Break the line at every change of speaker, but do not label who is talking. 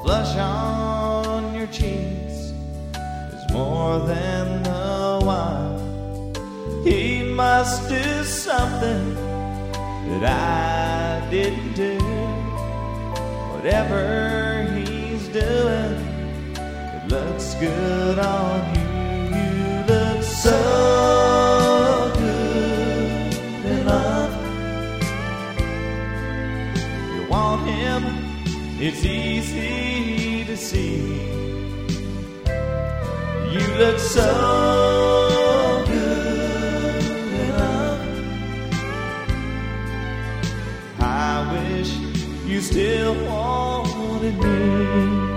blush on your cheeks is more than the wine. He must do something that I didn't do. Whatever he's doing, it looks good on you. You look so good in love. You want him, it's easy to see. You look so good in love. I wish you still wanted me.